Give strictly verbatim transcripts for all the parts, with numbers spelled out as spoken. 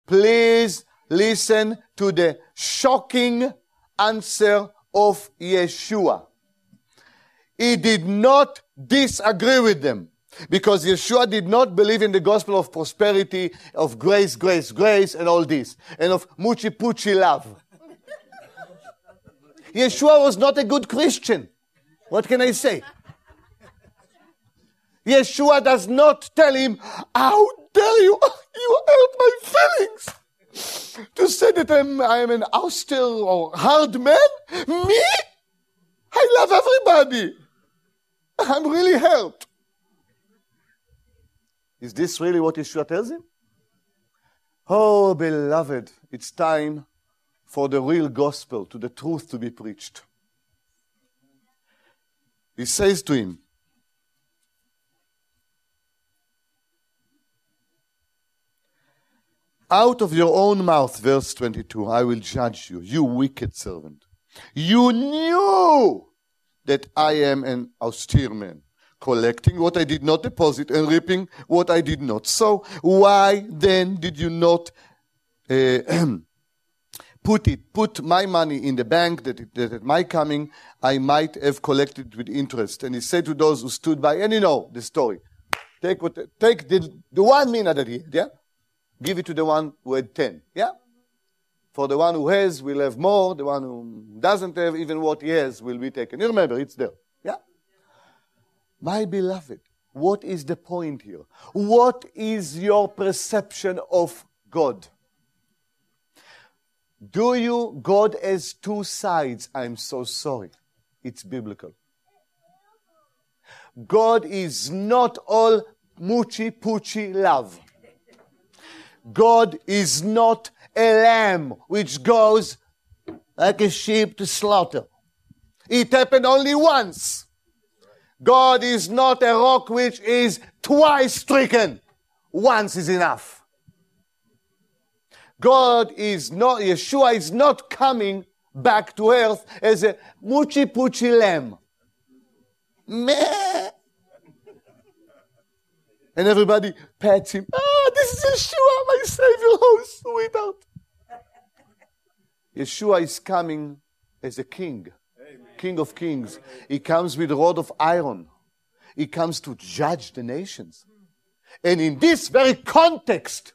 Please listen to the shocking answer of Yeshua. He did not disagree with them, because Yeshua did not believe in the gospel of prosperity, of grace, grace, grace, and all this, and of muchi-puchi love. Yeshua was not a good Christian. What can I say? Yeshua does not tell him, how dare you, you hurt my feelings. To say that I'm, I'm an austere or hard man? Me? I love everybody. I'm really hurt. Is this really what Yeshua tells him? Oh, beloved, it's time for the real gospel, to the truth to be preached. He says to him, out of your own mouth, verse twenty-two, I will judge you, you wicked servant. You knew that I am an austere man, collecting what I did not deposit and reaping what I did not sow. Why then did you not uh, put it, put my money in the bank, that, it, that at my coming I might have collected with interest? And he said to those who stood by, and you know the story, take what, take the, the one mina that he had, yeah? Give it to the one who had ten, yeah? For the one who has will have more, the one who doesn't have even what he has will be taken. You remember, it's there, yeah? My beloved, what is the point here? What is your perception of God? Do you, God has two sides? I'm so sorry. It's biblical. God is not all moochie-poochie love. God is not a lamb which goes like a sheep to slaughter. It happened only once. God is not a rock which is twice stricken. Once is enough. God is not, Yeshua is not coming back to earth as a moochie-poochie lamb. Meh. And everybody pats him. Ah, this is Yeshua, my Savior. Oh, sweetheart. Yeshua is coming as a king. Amen. King of kings. He comes with a rod of iron. He comes to judge the nations. And in this very context,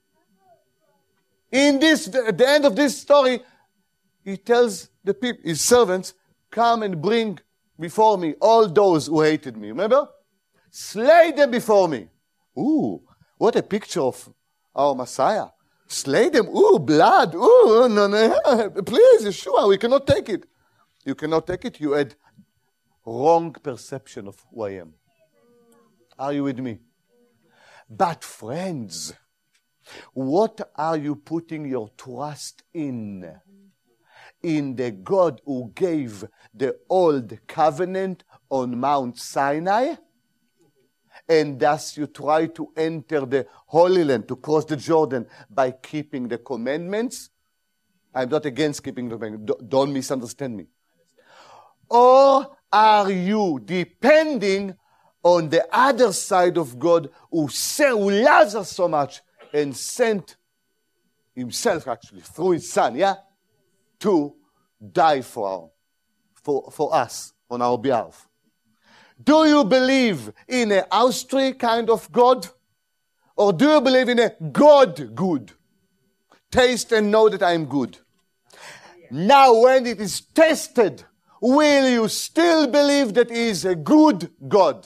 in this, at the end of this story, he tells the people, his servants, come and bring before me all those who hated me. Remember? Slay them before me. Ooh, what a picture of our Messiah. Slay them. Ooh, blood. Ooh, no, no. Please, Yeshua, we cannot take it. You cannot take it. You had wrong perception of who I am. Are you with me? But friends, what are you putting your trust in? In the God who gave the old covenant on Mount Sinai? And thus you try to enter the Holy Land, to cross the Jordan by keeping the commandments? I'm not against keeping the commandments. Don't misunderstand me. Or are you depending on the other side of God who, who loves us so much and sent himself actually through his son, yeah, to die for, our, for, for us on our behalf? Do you believe in an Austri kind of God? Or do you believe in a God good? Taste and know that I am good. Now when it is tested, will you still believe that He is a good God?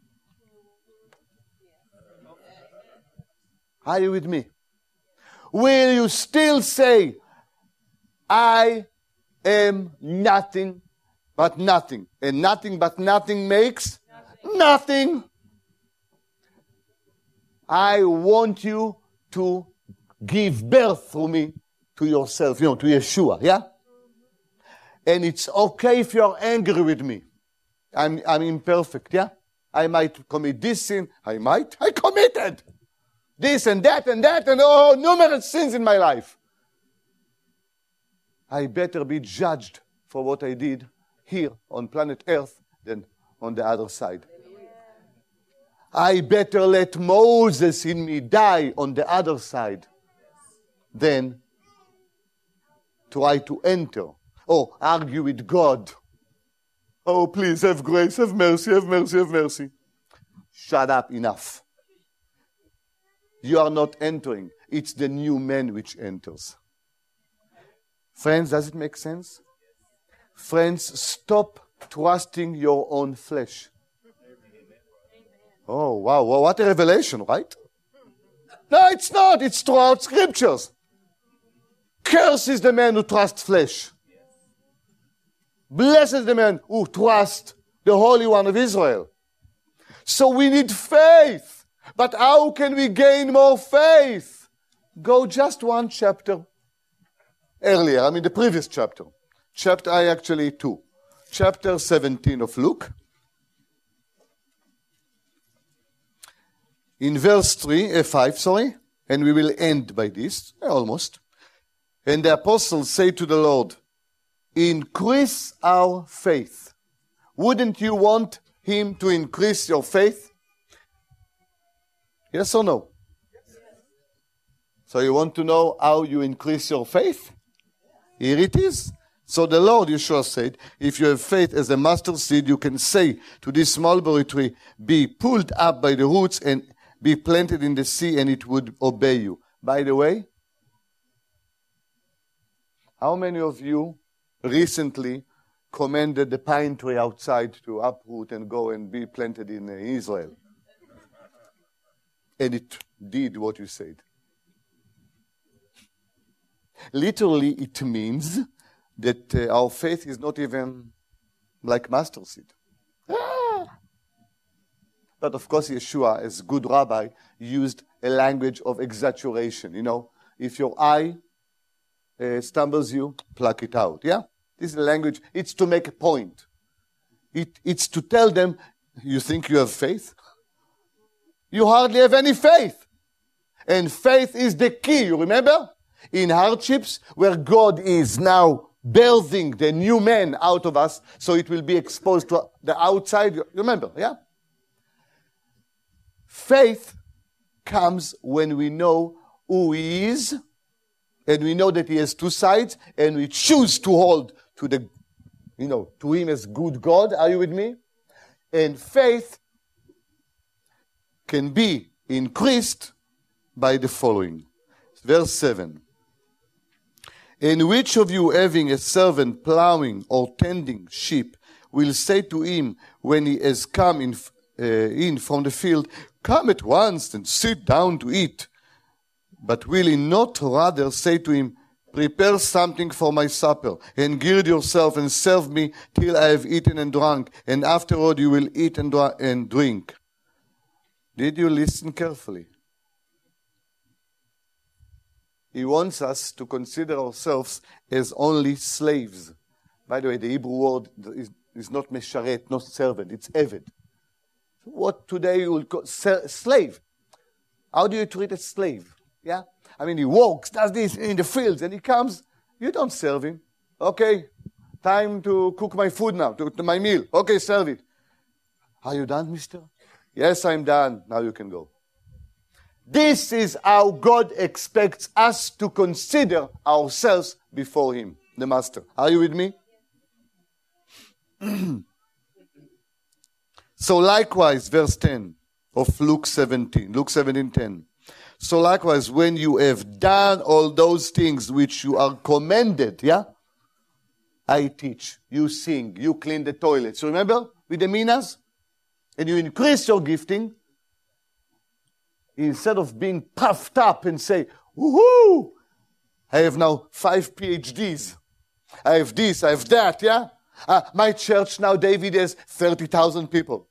Are you with me? Will you still say, I am nothing but nothing, and nothing but nothing makes nothing. nothing. I want you to give birth through me to yourself, you know, to Yeshua, yeah? And it's okay if you're angry with me. I'm, I'm imperfect, yeah? I might commit this sin. I might. I committed this and that and that and oh, numerous sins in my life. I better be judged for what I did here on planet Earth than on the other side. I better let Moses in me die on the other side than try to enter or argue with God. Oh, please have grace, have mercy, have mercy, have mercy. Shut up, enough. You are not entering. It's the new man which enters. Friends, does it make sense? Friends, stop trusting your own flesh. Oh, wow, wow, what a revelation, right? No, it's not. It's throughout scriptures. Curse is the man who trusts flesh. Blessed is the man who trusts the Holy One of Israel. So we need faith. But how can we gain more faith? Go just one chapter earlier. I mean the previous chapter. Chapter, I actually two. Chapter seventeen of Luke. In verse three, uh, five, sorry. And we will end by this, almost. And the apostles say to the Lord, increase our faith. Wouldn't you want him to increase your faith? Yes or no? Yes. So you want to know how you increase your faith? Here it is. So the Lord Yeshua said, if you have faith as a mustard seed, you can say to this mulberry tree, be pulled up by the roots and be planted in the sea, and it would obey you. By the way, how many of you recently commanded the pine tree outside to uproot and go and be planted in uh, Israel? And it did what you said. Literally, it means that uh, our faith is not even like mustard seed. Ah! But of course, Yeshua, as good rabbi, used a language of exaggeration. You know, if your eye uh, stumbles you, pluck it out. Yeah? This is the language. It's to make a point. It, it's to tell them, you think you have faith? You hardly have any faith. And faith is the key, you remember? In hardships, where God is now birthing the new man out of us, so it will be exposed to the outside. You remember, yeah? Faith comes when we know who he is, and we know that he has two sides, and we choose to hold to the, you know, to him as good God. Are you with me? And faith can be increased by the following. Verse seven. And which of you, having a servant plowing or tending sheep, will say to him when he has come in, uh, in from the field, come at once and sit down to eat? But will he not rather say to him, prepare something for my supper, and gird yourself and serve me till I have eaten and drunk, and afterward you will eat and, dr- and drink? Did you listen carefully? He wants us to consider ourselves as only slaves. By the way, the Hebrew word is, is not mesharet, not servant, it's eved. What today you will call slave. How do you treat a slave? Yeah? I mean, he walks, does this in the fields, and he comes. You don't serve him. Okay, time to cook my food now, to, to my meal. Okay, serve it. Are you done, mister? Yes, I'm done. Now you can go. This is how God expects us to consider ourselves before him, the master. Are you with me? So likewise, verse ten of Luke seventeen, Luke seventeen ten. So likewise, when you have done all those things which you are commanded, yeah? I teach, you sing, you clean the toilets. Remember with the minas? And you increase your gifting. Instead of being puffed up and say, woohoo, I have now five P H Ds. I have this, I have that, yeah? Uh, my church now, David, has thirty thousand people.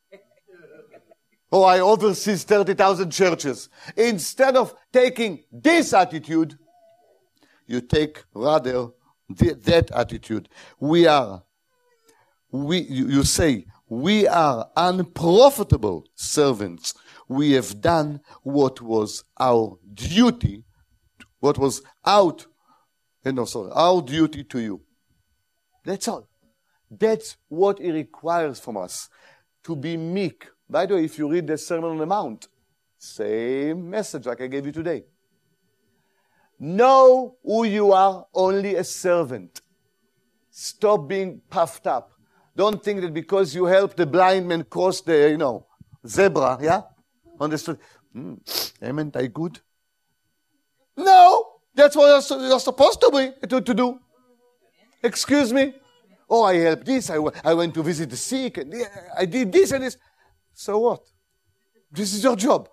Oh, I oversee thirty thousand churches. Instead of taking this attitude, you take rather th- that attitude. We are, we, you, you say, we are unprofitable servants. We have done what was our duty, what was out, no, sorry, our duty to you. That's all. That's what he requires from us, to be meek. By the way, if you read the Sermon on the Mount, same message like I gave you today. Know who you are, only a servant. Stop being puffed up. Don't think that because you help the blind man cross the, you know, zebra, yeah? On the street. Mm, amen, I good? No! That's what you're, you're supposed to be, to, to do. Excuse me? Oh, I helped this. I, w- I went to visit the sick. And I did this and this. So what? This is your job.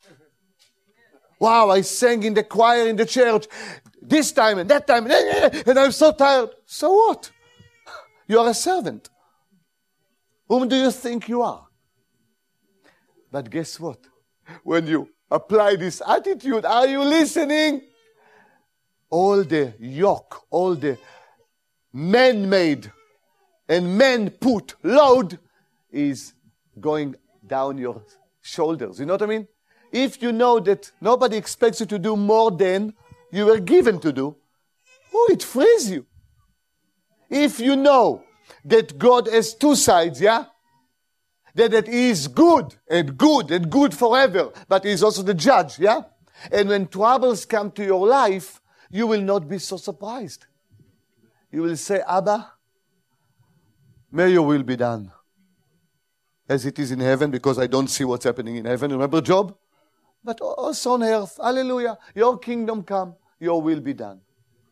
Wow, I sang in the choir in the church this time and that time. And I'm so tired. So what? You are a servant. Whom do you think you are? But guess what? When you apply this attitude, are you listening? All the yoke, all the man-made and man-put load is going down your shoulders. You know what I mean? If you know that nobody expects you to do more than you were given to do, oh, it frees you. If you know that God has two sides, yeah? That, that He is good and good and good forever, but He is also the judge, yeah? And when troubles come to your life, you will not be so surprised. You will say, Abba, may your will be done as it is in heaven, because I don't see what's happening in heaven. Remember Job? But also on earth. Hallelujah. Your kingdom come, your will be done.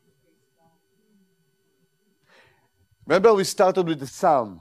Remember we started with the Psalm.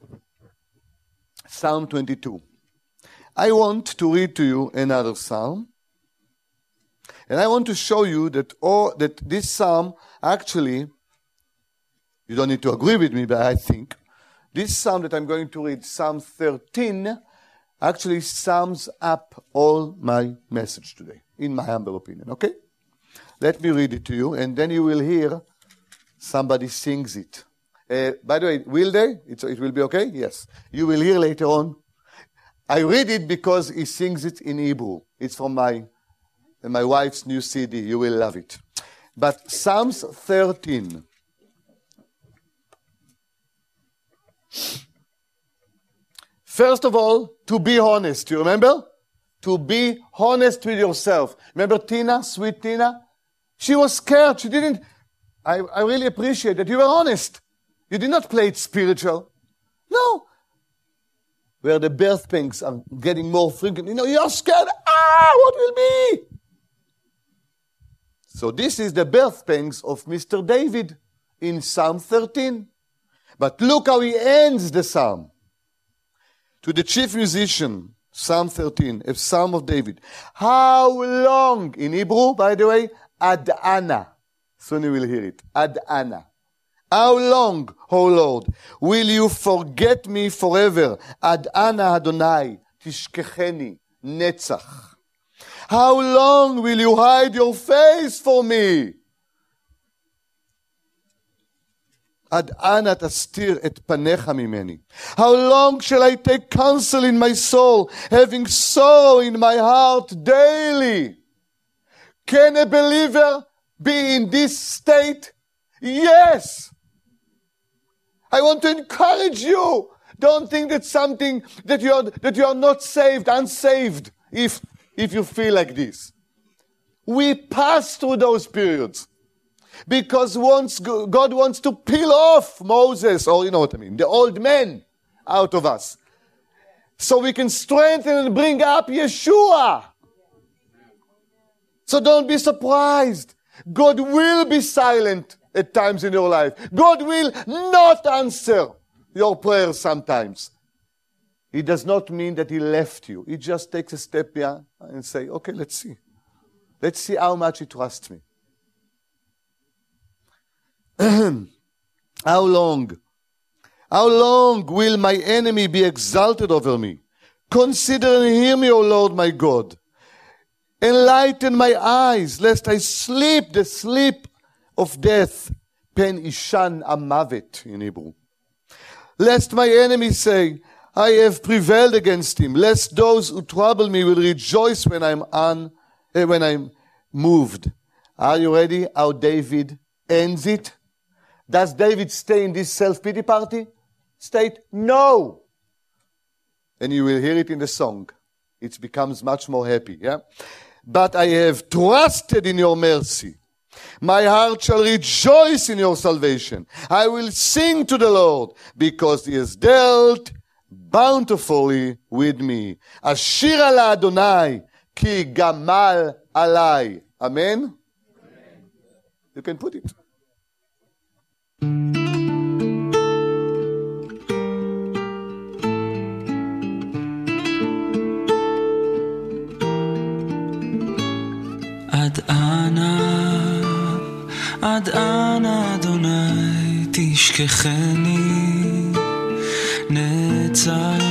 Psalm twenty-two. I want to read to you another Psalm. And I want to show you that, all, that this Psalm actually, you don't need to agree with me, but I think, this Psalm that I'm going to read, Psalm thirteen, actually sums up all my message today, in my humble opinion, okay? Let me read it to you, and then you will hear somebody sings it. Uh, by the way, will they? It's, it will be okay? Yes. You will hear later on. I read it because he sings it in Hebrew. It's from my, my wife's new C D. You will love it. But Psalms thirteen. First of all, to be honest. You remember? To be honest with yourself. Remember Tina, sweet Tina? She was scared. She didn't. I, I really appreciate that you were honest. You did not play it spiritual. No. Where the birth pangs are getting more frequent. You know, you're scared. Ah, what will be? So this is the birth pangs of Mister David in Psalm thirteen. But look how he ends the psalm. To the chief musician, Psalm thirteen, a psalm of David. How long, in Hebrew, by the way, ad ana. Soon you will hear it. Ad ana. How long, O Lord, will you forget me forever? Ad ana Adonai, tishkecheni, netzach. How long will you hide your face for me? Ad ana tastir et panecha mimeni. How long shall I take counsel in my soul, having sorrow in my heart daily? Can a believer be in this state? Yes. I want to encourage you. Don't think that something that you are that you are not saved, unsaved, if if you feel like this. We pass through those periods. Because once God wants to peel off Moses, or you know what I mean, the old man out of us. So we can strengthen and bring up Yeshua. So don't be surprised. God will be silent at times in your life. God will not answer your prayers sometimes. It does not mean that He left you. He just takes a step here and say, okay, let's see. Let's see how much He trusts me. How long? How long will my enemy be exalted over me? Consider and hear me, O Lord my God. Enlighten my eyes, lest I sleep the sleep of death. Pen ishan amavet in Hebrew. Lest my enemies say, I have prevailed against him. Lest those who trouble me will rejoice when I'm on, eh, when I'm moved. Are you ready? How David ends it? Does David stay in this self-pity party state? No. And you will hear it in the song. It becomes much more happy. Yeah. But I have trusted in your mercy. My heart shall rejoice in your salvation. I will sing to the Lord, because he has dealt bountifully with me. Ashira la Adonai, ki gamal alai. Amen? You can put it. עד אנה, עד אנה אדוני תשכחני נצח,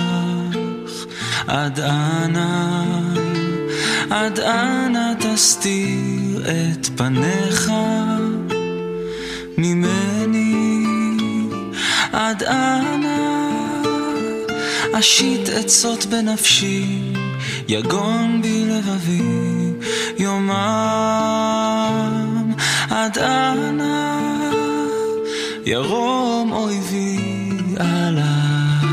עד אנה, עד אנה תסתיר את פניך ממני, עד אנה אשית עצות בנפשי, יגון בי לבבי יומם, עד אנה ירום אויבי עליי,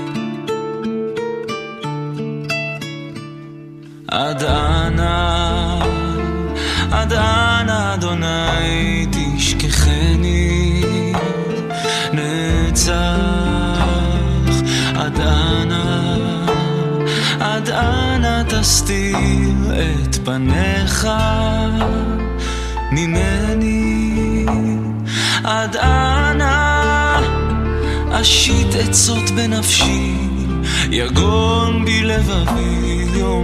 עד אנה, עד אנה אדוני תשכחני נצח, עד אנה, עד אנה תסתיר את פניך ממני, עד אנה אשית עצות בנפשי, יגון בי לבבי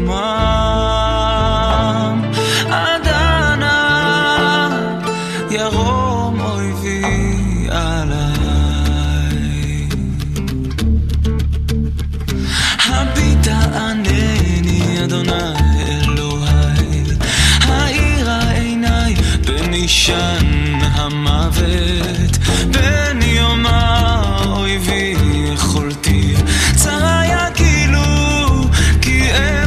יומם, עד אנה ירום אויבי עליי, הביטה ענני אדוני אלוהי, האירה עיניי בנישן המוות, בין יומה אויבי יכולתי צרה יגילו כי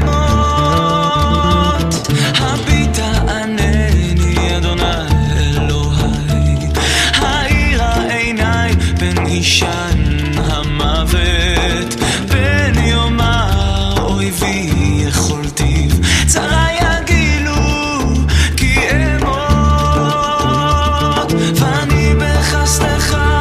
אמות, הביטה ענני אדוני אלוהי, האירה עיניי בנישן המוות, בין יומה אויבי יכולתי צרה יגילו כי אמות, ואני בחסדך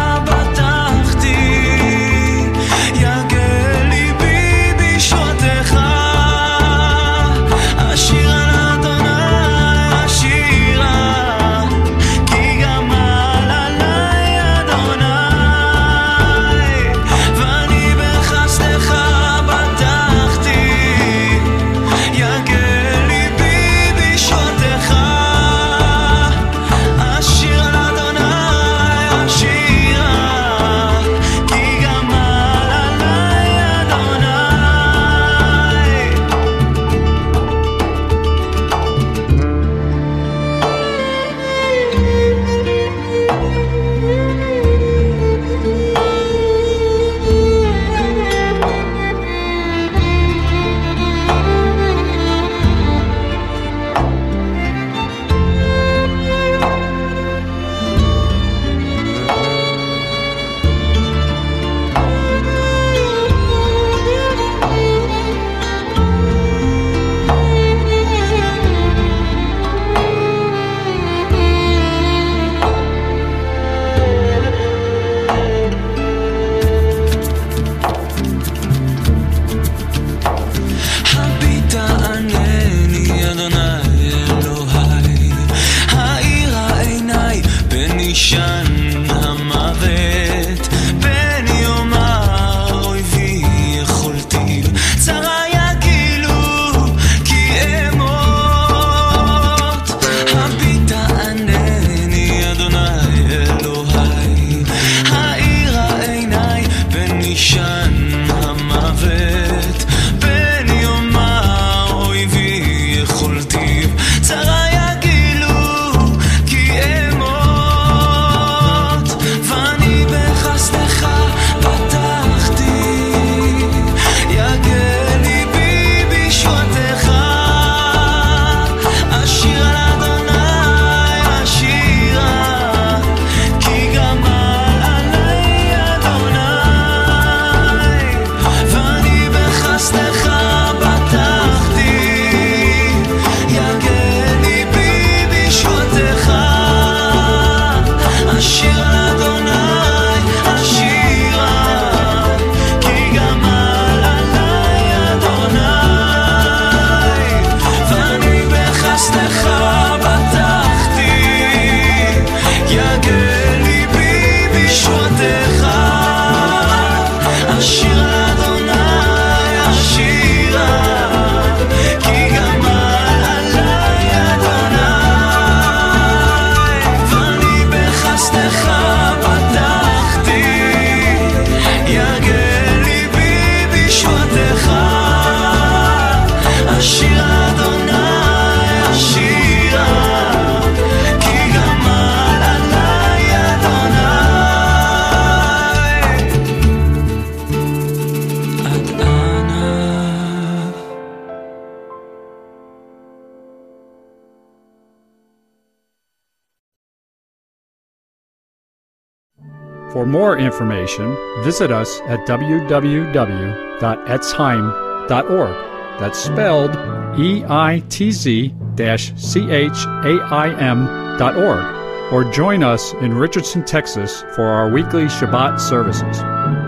For more information, visit us at w w w dot etzheim dot org. That's spelled E I T Z C H A I M dot org. Or join us in Richardson, Texas for our weekly Shabbat services.